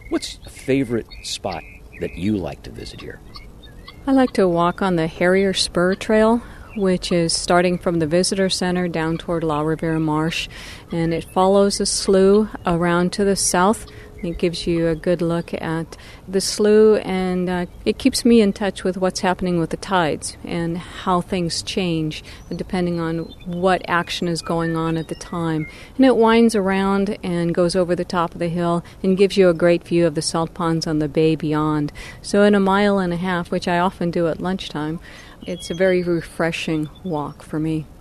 What's a favorite spot that you like to visit here? I like to walk on the Harrier Spur Trail, which is starting from the Visitor Center down toward La Rivera Marsh, and it follows a slough around to the south. It gives you a good look at the slough, and it keeps me in touch with what's happening with the tides and how things change depending on what action is going on at the time. And it winds around and goes over the top of the hill and gives you a great view of the salt ponds on the bay beyond. So in a mile and a half, which I often do at lunchtime, it's a very refreshing walk for me.